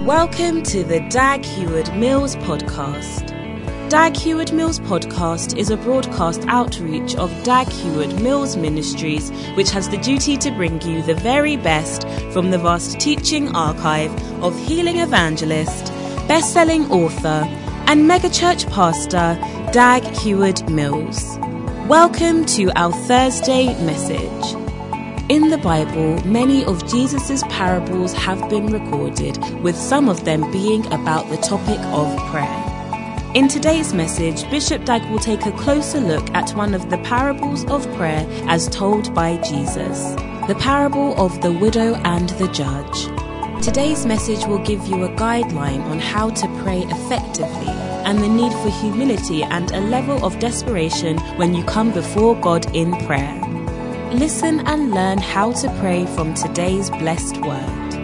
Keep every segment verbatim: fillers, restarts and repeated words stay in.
Welcome to the Dag Heward Mills podcast. Dag Heward Mills podcast is a broadcast outreach of Dag Heward Mills Ministries, which has the duty to bring you the very best from the vast teaching archive of healing evangelist, best-selling author, and megachurch pastor Dag Heward Mills. Welcome to our Thursday message. In the Bible, many of Jesus' parables have been recorded, with some of them being about the topic of prayer. In today's message, Bishop Dag will take a closer look at one of the parables of prayer as told by Jesus, the parable of the widow and the judge. Today's message will give you a guideline on how to pray effectively and the need for humility and a level of desperation when you come before God in prayer. Listen and learn how to pray from today's blessed word.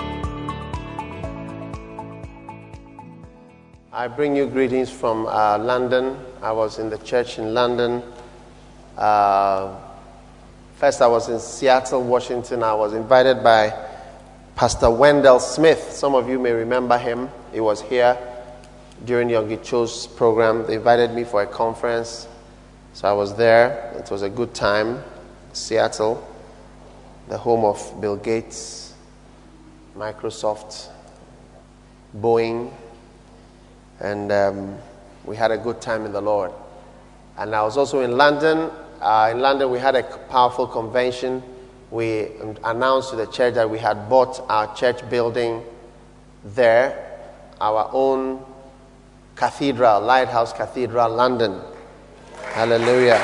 I bring you greetings from uh, London. I was in the church in London. Uh, first, I was in Seattle, Washington. I was invited by Pastor Wendell Smith. Some of you may remember him. He was here during Yonggi Cho's program. They invited me for a conference, so I was there. It was a good time. Seattle, the home of Bill Gates, Microsoft, Boeing, and um, we had a good time in the Lord. And I was also in London. Uh, in London, we had a powerful convention. We announced to the church that we had bought our church building there, our own cathedral, Lighthouse Cathedral, London. Hallelujah.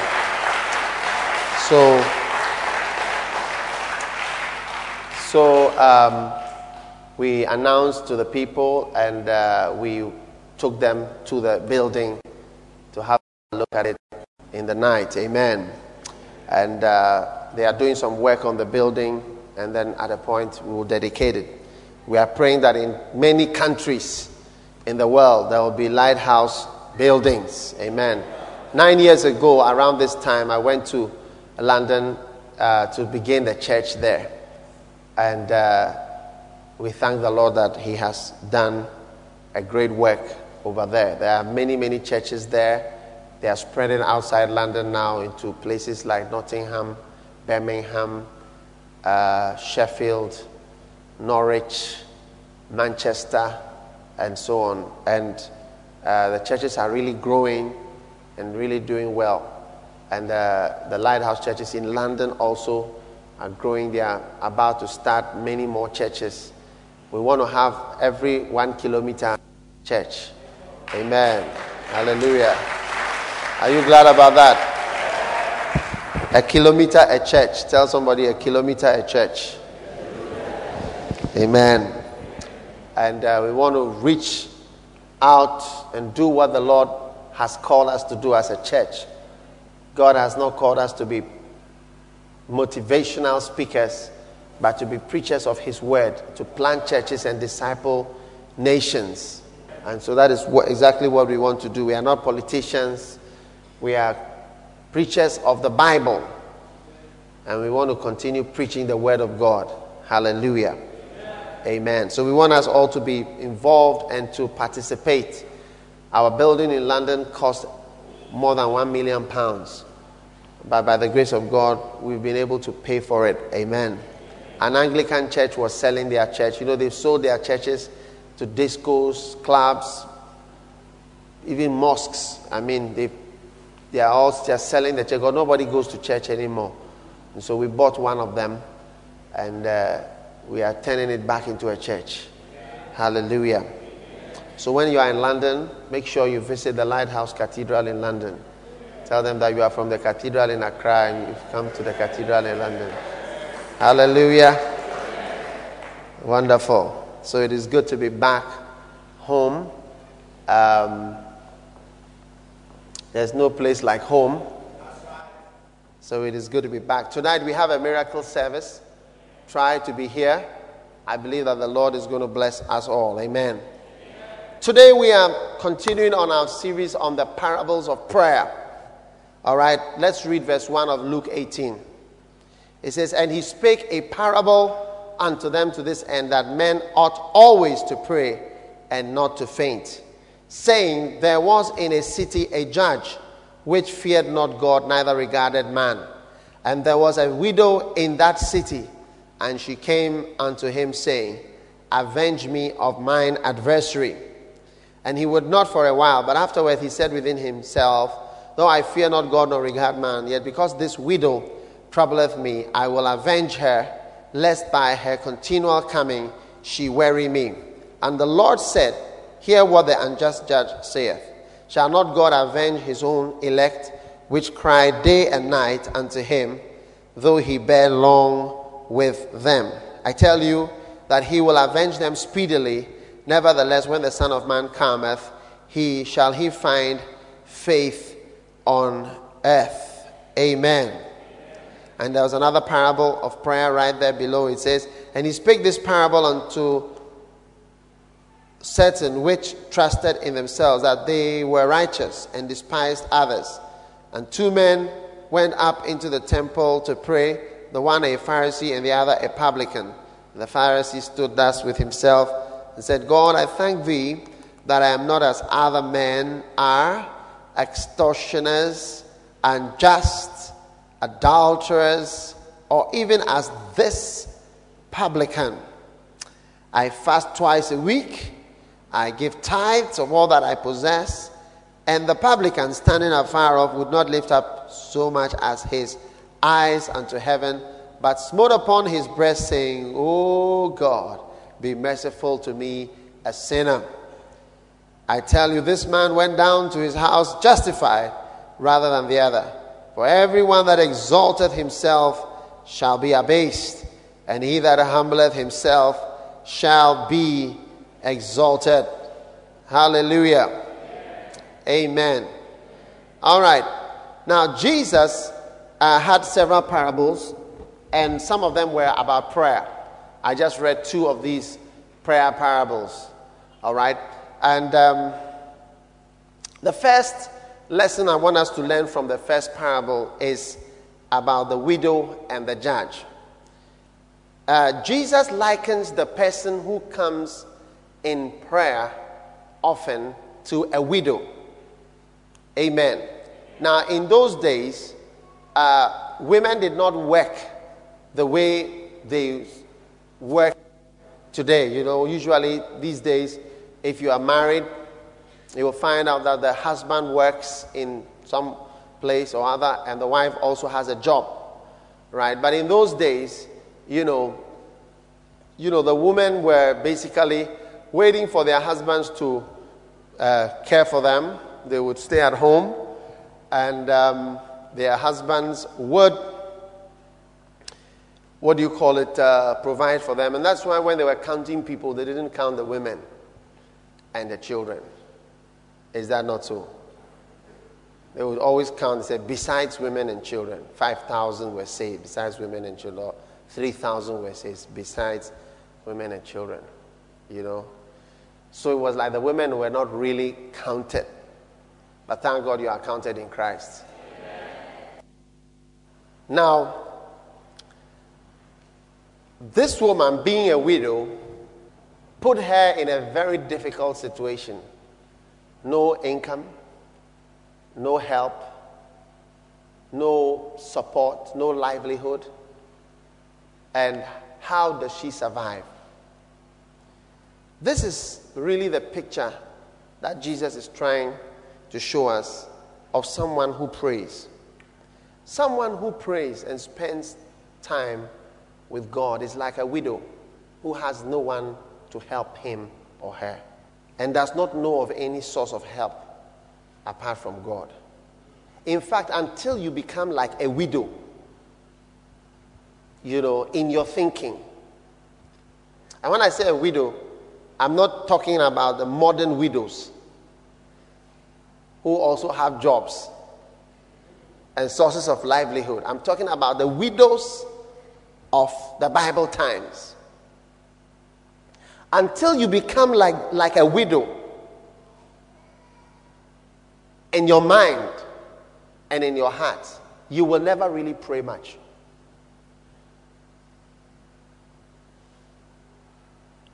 So, so um, we announced to the people, and uh, we took them to the building to have a look at it in the night. Amen. And uh, they are doing some work on the building, and then at a point we will dedicate it. We are praying that in many countries in the world there will be lighthouse buildings. Amen. Nine years ago, around this time, I went to London uh, to begin the church there, and uh, we thank the Lord that He has done a great work over there. There are many, many churches there. They are spreading outside London now into places like Nottingham, Birmingham, uh, Sheffield, Norwich, Manchester, and so on. And uh, the churches are really growing and really doing well. And uh, the Lighthouse churches in London also are growing. They are about to start many more churches. We want to have every one kilometer church. Amen. Hallelujah. Are you glad about that? A kilometer a church. Tell somebody a kilometer a church. Amen. And uh, we want to reach out and do what the Lord has called us to do as a church. God has not called us to be motivational speakers, but to be preachers of His word, to plant churches and disciple nations. And so that is what, exactly what we want to do. We are not politicians. We are preachers of the Bible. And we want to continue preaching the word of God. Hallelujah. Amen. Amen. So we want us all to be involved and to participate. Our building in London cost more than one million pounds. But by the grace of God, we've been able to pay for it. Amen. An Anglican church was selling their church. You know, they've sold their churches to discos, clubs, even mosques. I mean, they they are all just selling the church. Nobody goes to church anymore. And so we bought one of them, and uh, we are turning it back into a church. Hallelujah. So when you are in London, make sure you visit the Lighthouse Cathedral in London. Tell them that you are from the cathedral in Accra and you've come to the cathedral in London. Hallelujah. Wonderful. So it is good to be back home. Um, there's no place like home. So it is good to be back. Tonight we have a miracle service. Try to be here. I believe that the Lord is going to bless us all. Amen. Today we are continuing on our series on the parables of prayer. All right, let's read verse one of Luke eighteen. It says, "And he spake a parable unto them to this end, that men ought always to pray and not to faint, saying, there was in a city a judge which feared not God, neither regarded man. And there was a widow in that city, and she came unto him, saying, avenge me of mine adversary. And he would not for a while, but afterward he said within himself, though I fear not God nor regard man, yet because this widow troubleth me, I will avenge her, lest by her continual coming she weary me. And the Lord said, hear what the unjust judge saith. Shall not God avenge his own elect, which cry day and night unto him, though he bear long with them? I tell you that he will avenge them speedily. Nevertheless, when the Son of Man cometh, he shall he find faith on earth. Amen. And there was another parable of prayer right there below. It says, and he spake this parable unto certain which trusted in themselves that they were righteous, and despised others. And two men went up into the temple to pray, the one a Pharisee and the other a publican. And the Pharisee stood thus with himself and said, God, I thank thee that I am not as other men are, extortioners, unjust, adulterers, or even as this publican. I fast twice a week. I give tithes of all that I possess. And the publican, standing afar off, would not lift up so much as his eyes unto heaven, but smote upon his breast, saying, O God, be merciful to me, a sinner. I tell you, this man went down to his house justified rather than the other. For everyone that exalteth himself shall be abased, and he that humbleth himself shall be exalted. Hallelujah. Amen. All right. Now, Jesus uh, had several parables, and some of them were about prayer. I just read two of these prayer parables. All right. And um, the first lesson I want us to learn from the first parable is about the widow and the judge. Uh, Jesus likens the person who comes in prayer often to a widow. Amen. Now, in those days, uh, women did not work the way they work today. You know, usually these days, if you are married, you will find out that the husband works in some place or other, and the wife also has a job, right? But in those days, you know, you know, the women were basically waiting for their husbands to uh, care for them. They would stay at home, and um, their husbands would, what do you call it, uh, provide for them. And that's why when they were counting people, they didn't count the women and the children. Is that not so? They would always count, say, besides women and children. five thousand were saved besides women and children. Or three thousand were saved besides women and children. You know? So it was like the women were not really counted. But thank God you are counted in Christ. Amen. Now, this woman, being a widow, put her in a very difficult situation. No income, no help, no support, no livelihood. And how does she survive? This is really the picture that Jesus is trying to show us of someone who prays. Someone who prays and spends time with God is like a widow who has no one to help him or her and does not know of any source of help apart from God. In fact, until you become like a widow, you know, in your thinking. And when I say a widow, I'm not talking about the modern widows who also have jobs and sources of livelihood. I'm talking about the widows of the Bible times. Until you become like, like a widow in your mind and in your heart, you will never really pray much.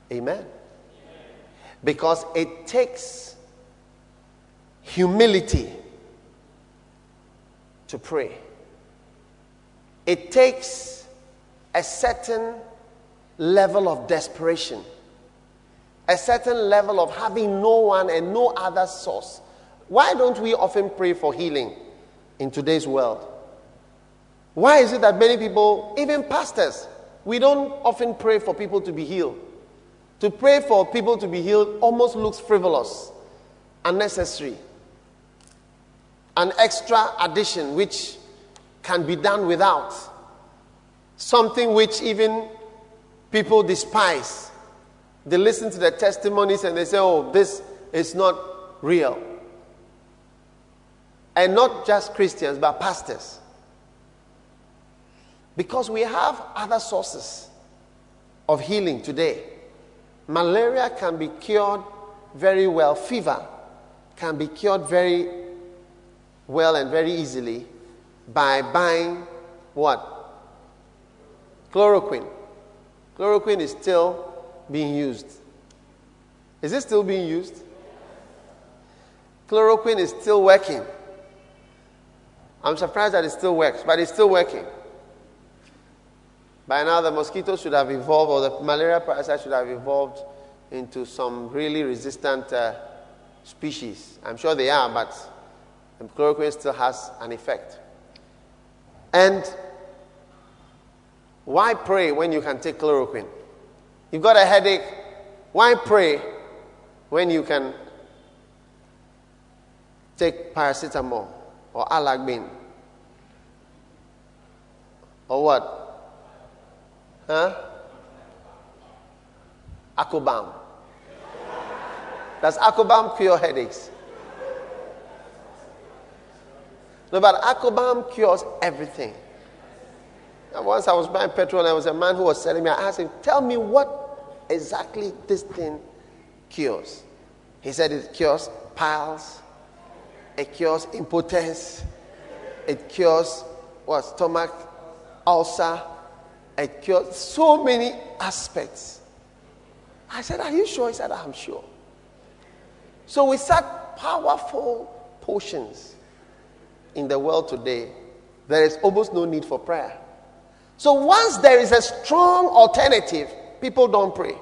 Amen. Because it takes humility to pray. It takes a certain level of desperation, a certain level of having no one and no other source. Why don't we often pray for healing in today's world? Why is it that many people, even pastors, we don't often pray for people to be healed? To pray for people to be healed almost looks frivolous, unnecessary, an extra addition which can be done without, something which even people despise. They listen to the testimonies and they say, oh, this is not real. And not just Christians, but pastors. Because we have other sources of healing today. Malaria can be cured very well. Fever can be cured very well and very easily by buying what? Chloroquine. Chloroquine is still being used. Is it still being used? Chloroquine is still working. I'm surprised that it still works, but it's still working. By now, the mosquitoes should have evolved, or the malaria parasite should have evolved into some really resistant uh, species. I'm sure they are, but the chloroquine still has an effect. And why pray when you can take chloroquine? You've got a headache. Why pray when you can take paracetamol or Alagbin? Or what? Huh? Acobam. Does Acobam cure headaches? No, but Acobam cures everything. And once I was buying petrol, and there was a man who was selling me. I asked him, tell me what exactly this thing cures. He said it cures piles, it cures impotence, it cures what? Stomach ulcer, it cures so many aspects. I said, are you sure? He said, I'm sure. So we such powerful potions in the world today, there is almost no need for prayer. So once there is a strong alternative, people don't pray.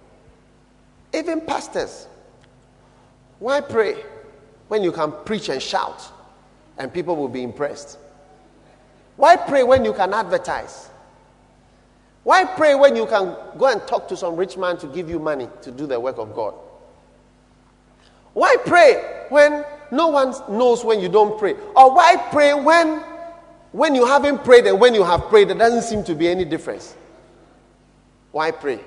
Even pastors. Why pray when you can preach and shout and people will be impressed? Why pray when you can advertise? Why pray when you can go and talk to some rich man to give you money to do the work of God? Why pray when no one knows when you don't pray? Or why pray when when you haven't prayed and when you have prayed, there doesn't seem to be any difference? Why pray?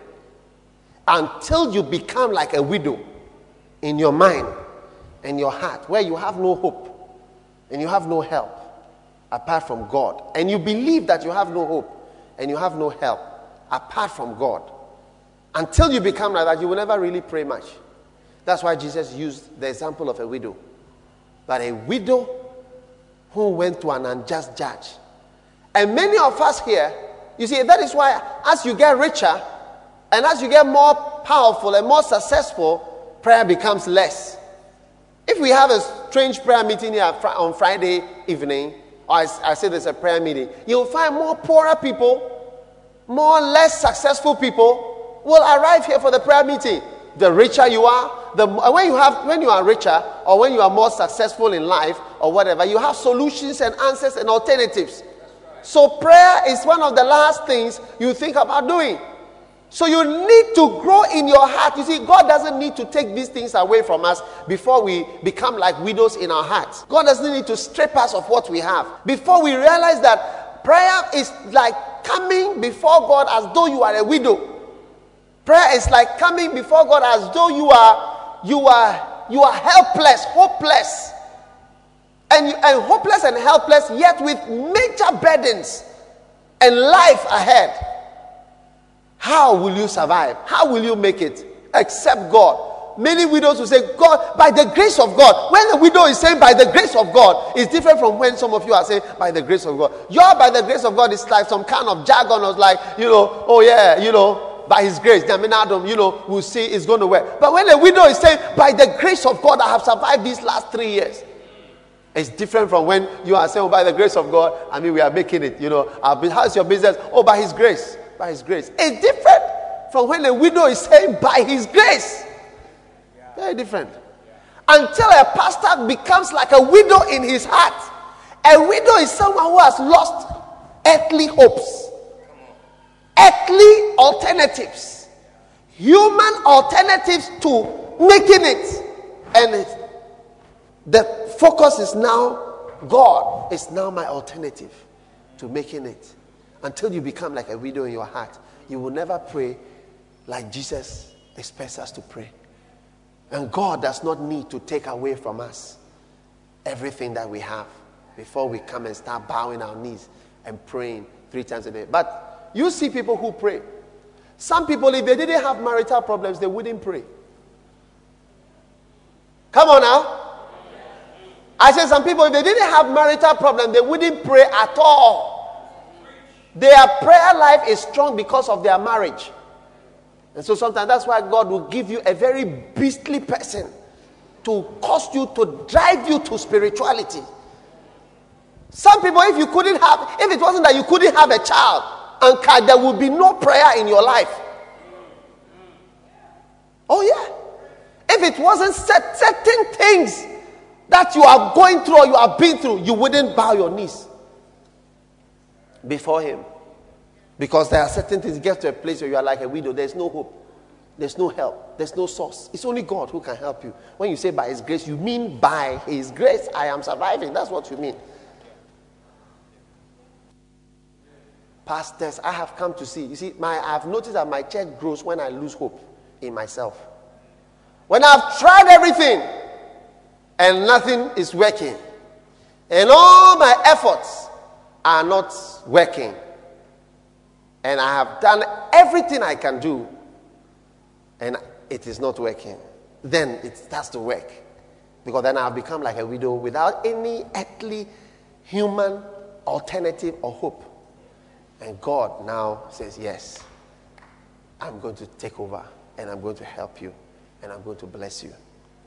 Until you become like a widow in your mind and your heart, where you have no hope and you have no help apart from God. And you believe that you have no hope and you have no help apart from God. Until you become like that, you will never really pray much. That's why Jesus used the example of a widow. But a widow who went to an unjust judge. And many of us here, you see, that is why as you get richer and as you get more powerful and more successful, prayer becomes less. If we have a strange prayer meeting here on Friday evening, or I, I say there's a prayer meeting, you'll find more poorer people, more less successful people will arrive here for the prayer meeting. The richer you are, the when you have when you are richer or when you are more successful in life or whatever, you have solutions and answers and alternatives. So prayer is one of the last things you think about doing. So you need to grow in your heart. You see, God doesn't need to take these things away from us before we become like widows in our hearts. God doesn't need to strip us of what we have. Before we realize that prayer is like coming before God as though you are a widow. Prayer is like coming before God as though you are you are you are helpless, hopeless. And, you, and hopeless and helpless, yet with major burdens and life ahead. How will you survive? How will you make it? Except God. Many widows will say, God, by the grace of God. When the widow is saying by the grace of God, it's different from when some of you are saying by the grace of God. Your by the grace of God is like some kind of jargon of like, you know, oh yeah, you know, by his grace, I mean, Adam, you know, we'll see it's going to work. But when a widow is saying, by the grace of God, I have survived these last three years. It's different from when you are saying, oh, by the grace of God, I mean, we are making it, you know. How's your business? Oh, by his grace. By his grace. It's different from when a widow is saying, by his grace. Very different. Until a pastor becomes like a widow in his heart. A widow is someone who has lost earthly hopes, earthly alternatives, human alternatives to making it. And it, the focus is now, God is now my alternative to making it. Until you become like a widow in your heart, you will never pray like Jesus expects us to pray. And God does not need to take away from us everything that we have before we come and start bowing our knees and praying three times a day. But you see people who pray. Some people, if they didn't have marital problems, they wouldn't pray. Come on now. I said some people, if they didn't have marital problems, they wouldn't pray at all. Their prayer life is strong because of their marriage. And so sometimes that's why God will give you a very beastly person to cause you, to drive you to spirituality. Some people, if you couldn't have, if it wasn't that you couldn't have a child, and there would be no prayer in your life. Oh yeah. If it wasn't set, certain things that you are going through or you have been through, you wouldn't bow your knees before him. Because there are certain things, you get to a place where you are like a widow. There's no hope. There's no help. There's no source. It's only God who can help you. When you say by his grace, you mean by his grace I am surviving. That's what you mean. Pastors, I have come to see. You see, my I have noticed that my church grows when I lose hope in myself. When I've tried everything and nothing is working. And all my efforts are not working. And I have done everything I can do, and it is not working. Then it starts to work. Because then I have become like a widow without any earthly human alternative or hope. And God now says, yes, I'm going to take over, and I'm going to help you, and I'm going to bless you.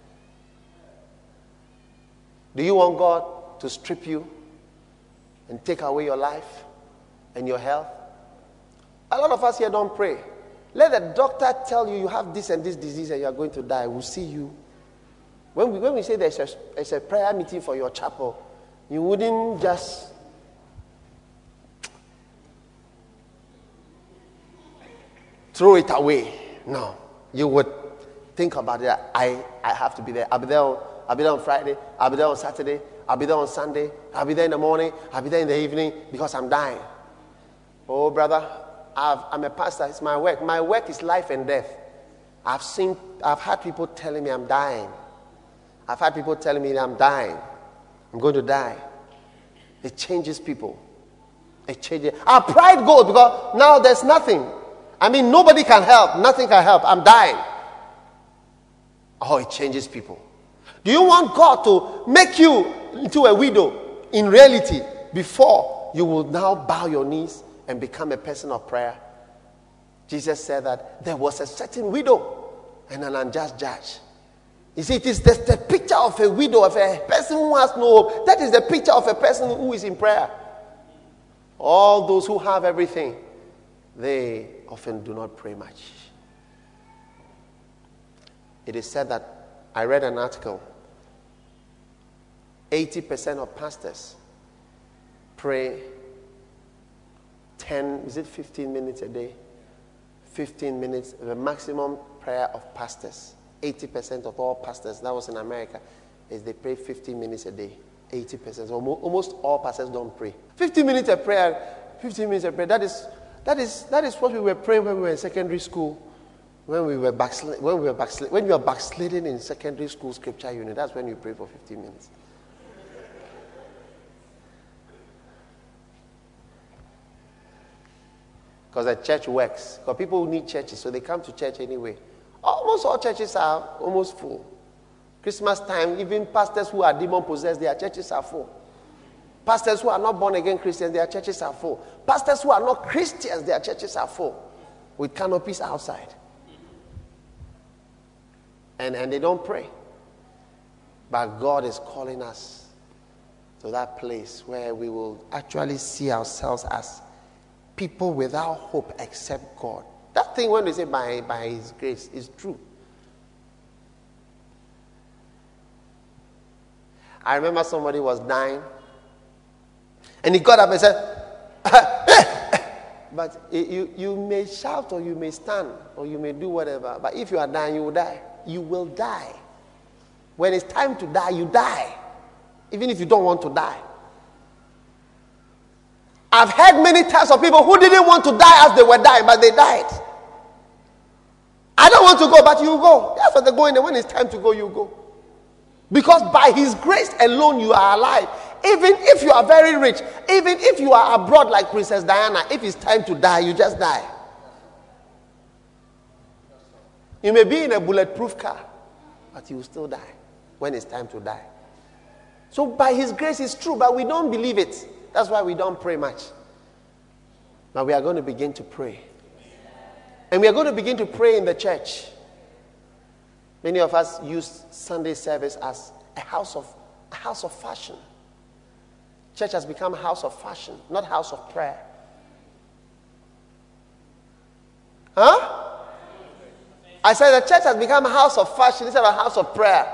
Do you want God to strip you and take away your life and your health? A lot of us here don't pray. Let the doctor tell you you have this and this disease and you are going to die. We'll see you. When we, when we say there's a, there's a prayer meeting for your chapel, you wouldn't just throw it away. No. You would think about it. I, I have to be there. I'll be there on, I'll be there on Friday. I'll be there on Saturday. I'll be there on Sunday. I'll be there in the morning. I'll be there in the evening because I'm dying. Oh, brother. I've, I'm a pastor. It's my work. My work is life and death. I've seen, I've had people telling me I'm dying. I've had people telling me that I'm dying. I'm going to die. It changes people. It changes. Our pride goes because now there's nothing. I mean, nobody can help. Nothing can help. I'm dying. Oh, it changes people. Do you want God to make you into a widow in reality before you will now bow your knees and become a person of prayer? Jesus said that there was a certain widow and an unjust judge. You see, it is the, the picture of a widow, of a person who has no hope. That is the picture of a person who is in prayer. All those who have everything, they often do not pray much. It is said that, I read an article, eighty percent of pastors pray ten, is it fifteen minutes a day? fifteen minutes, the maximum prayer of pastors. eighty percent of all pastors, that was in America, is they pray fifteen minutes a day. eighty percent. So almost all pastors don't pray. fifteen minutes of prayer, fifteen minutes of prayer, that is, that is, that is what we were praying when we were in secondary school. When we were backslid, when we were backslid, when you are backsliding in secondary school scripture unit, that's when you pray for fifteen minutes. Because the church works. Because people need churches, so they come to church anyway. Almost all churches are almost full. Christmas time, even pastors who are demon-possessed, their churches are full. Pastors who are not born-again Christians, their churches are full. Pastors who are not Christians, their churches are full. with canopies outside. And, and they don't pray. But God is calling us to that place where we will actually see ourselves as people without hope except God. That thing when they say by, by His grace is true. I remember somebody was dying and he got up and said, but you, you may shout or you may stand or you may do whatever, but if you are dying, you will die. You will die. When it's time to die, you die. Even if you don't want to die. I've heard many times of people who didn't want to die as they were dying, but they died. I don't want to go, but you go. That's what they're going there. When it's time to go, you go. Because by His grace alone, you are alive. Even if you are very rich, even if you are abroad like Princess Diana, if it's time to die, you just die. You may be in a bulletproof car, but you will still die when it's time to die. So by His grace, it's true, but we don't believe it. That's why we don't pray much. But we are going to begin to pray. And we are going to begin to pray in the church. Many of us use Sunday service as a house of a house of fashion. Church has become a house of fashion, not house of prayer. Huh? I said the church has become a house of fashion instead of a house of prayer.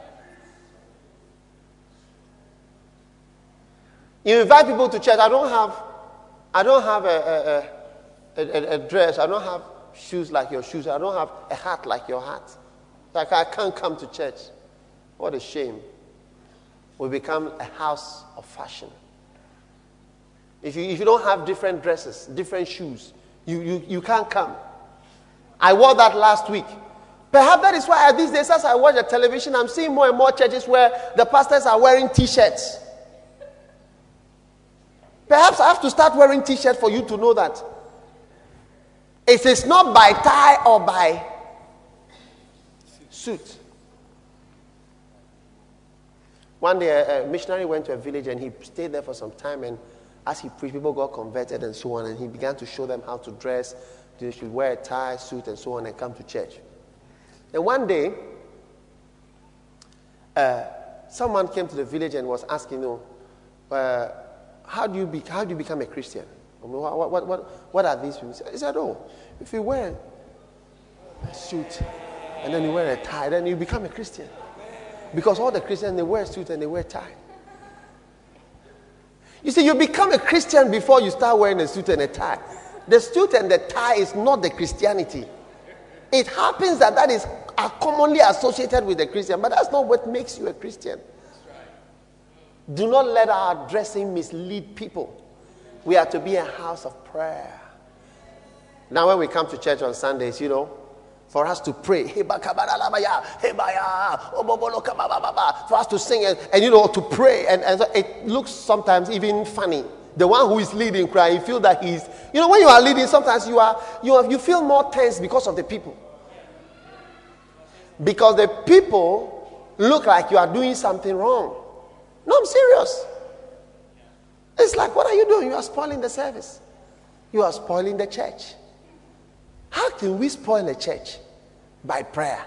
You invite people to church. I don't have, I don't have a, a, a, a dress. I don't have shoes like your shoes. I don't have a hat like your hat. Like I can't come to church. What a shame. We become a house of fashion. If you if you don't have different dresses, different shoes, you, you, you can't come. I wore that last week. Perhaps that is why these days as I watch the television, I'm seeing more and more churches where the pastors are wearing T-shirts. Perhaps I have to start wearing T-shirts for you to know that. It is not by tie or by suit. One day a, a missionary went to a village and he stayed there for some time, and as he preached, people got converted and so on, and he began to show them how to dress. They should wear a tie, suit, and so on, and come to church. And one day, uh, someone came to the village and was asking, you know, uh, how do you be, how do you become a Christian? I mean, what, what, what, what are these people? He said, oh, if you wear a suit and then you wear a tie, then you become a Christian. Because all the Christians, they wear a suit and they wear a tie. You see, you become a Christian before you start wearing a suit and a tie. The suit and the tie is not the Christianity. It happens that that is commonly associated with the Christian, but that's not what makes you a Christian. Do not let our dressing mislead people. We are to be a house of prayer. Now when we come to church on Sundays, you know, for us to pray, for us to sing and, and you know, to pray, and, and it looks sometimes even funny. The one who is leading cry, you feel that he's, you know, when you are leading, sometimes you are, you are, you feel more tense because of the people. Because the people look like you are doing something wrong. No, I'm serious. It's like, what are you doing? You are spoiling the service. You are spoiling the church. How can we spoil a church? By prayer.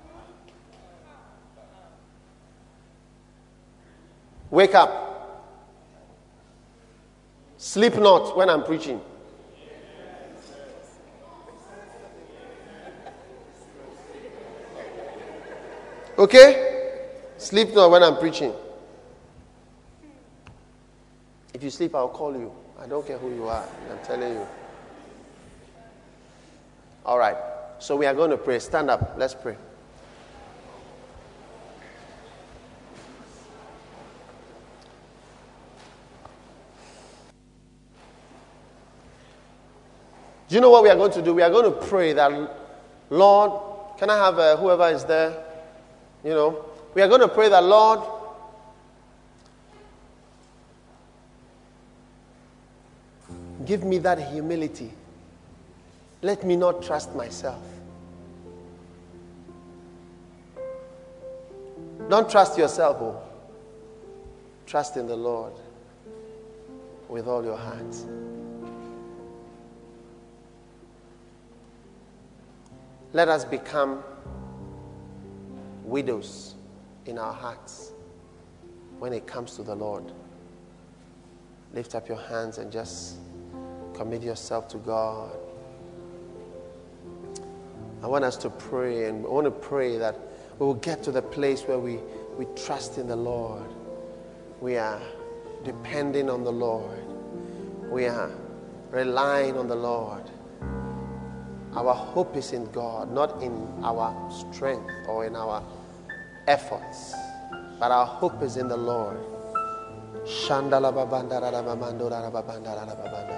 Wake up. Sleep not when I'm preaching. Okay? Sleep not when I'm preaching. If you sleep, I'll call you. I don't care who you are. I'm telling you. All right. So we are going to pray. Stand up. Let's pray. Do you know what we are going to do? We are going to pray that, Lord, can I have uh, whoever is there? You know, we are going to pray that, Lord, give me that humility. Let me not trust myself. Don't trust yourself, oh. Trust in the Lord with all your heart. Let us become widows in our hearts when it comes to the Lord. Lift up your hands and just commit yourself to God. I want us to pray, and I want to pray that we will get to the place where we, we trust in the Lord. We are depending on the Lord. We are relying on the Lord. Our hope is in God, not in our strength or in our efforts, but our hope is in the Lord. Shandala babanda rababando rababanda rababanda.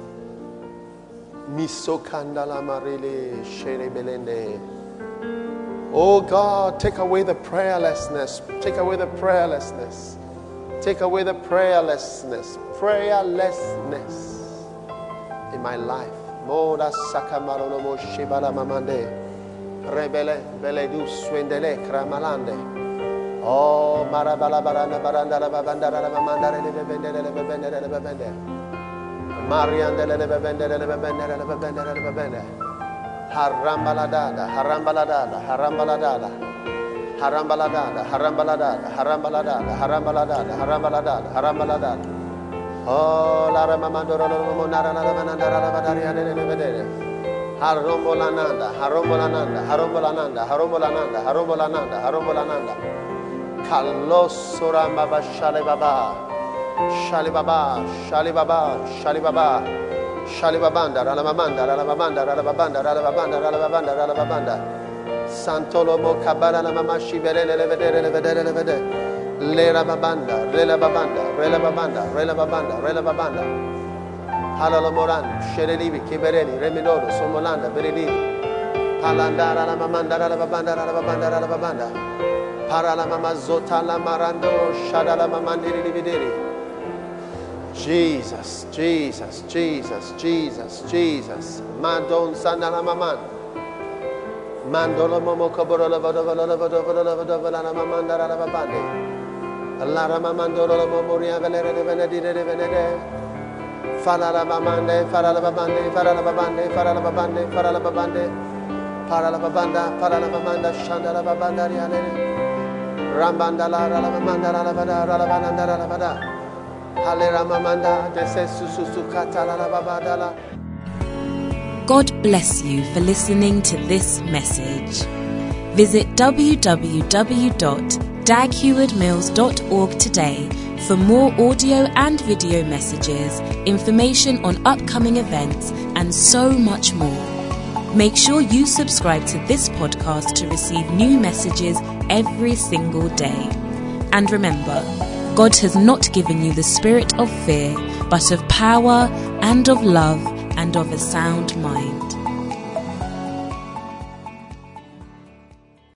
Miso kandala marile shere belende. Oh God, take away the prayerlessness. Take away the prayerlessness. Take away the prayerlessness. Prayerlessness in my life. Moda sakamaro mo shibala mamande. Rebele bele du swendele kramalande. Oh marabala barana baranda rababanda rabamanda rebebende rebebende rebebende. Mariandele rebebende rebebende rebebende rebebende. Harambaladada, harambaladada, harambaladada, harambaladada, harambaladada, harambaladada, harambaladada, harambaladada, harambaladada. Oh, la ramamandoro monara la manandara la badaria de vedere. Harombolananda, harombolananda, harombolananda, harombolananda, harombolananda, harombolananda. Kalosora baba shale baba. Shale baba, shale baba, shale baba. Shalibabanda, Ralamamanda, Ralamamanda, Ralamabanda, Ralamabanda, Ralamabanda, Ralamabanda. Santolo Mokabala Mamashi Vedele Vedele Vedele Vedele. Lera Babanda, Rela Babanda, Rela Babanda, Rela Babanda, Rela Babanda. Halala Moran, Sherelivi, Kibereni, Remidodo, Somolanda, Berini. Palanda, Ralamamanda, Ralamabanda, Ralamabanda, Ralamabanda. Paralamamazota la Marando, Shadala Mamandiri Vidiri. Jesus, Jesus, Jesus, Jesus, Jesus. Mandon sanala maman. Mandolo momo kaborola vodovala vodovala vodovala mamandara la babande. Allah mamandoro momoria velere venedire venede. Fala la mamande, fala la babande, fala la babande, fala la babande, fala la babande. Para la babanda, para la mamanda, shanda la babanda riale. Rambanda la la mamanda la bada, la banda la bada. God bless you for listening to this message. Visit w w w dot dag heward mills dot org today for more audio and video messages, information on upcoming events, and so much more. Make sure you subscribe to this podcast to receive new messages every single day. And remember, God has not given you the spirit of fear, but of power and of love and of a sound mind.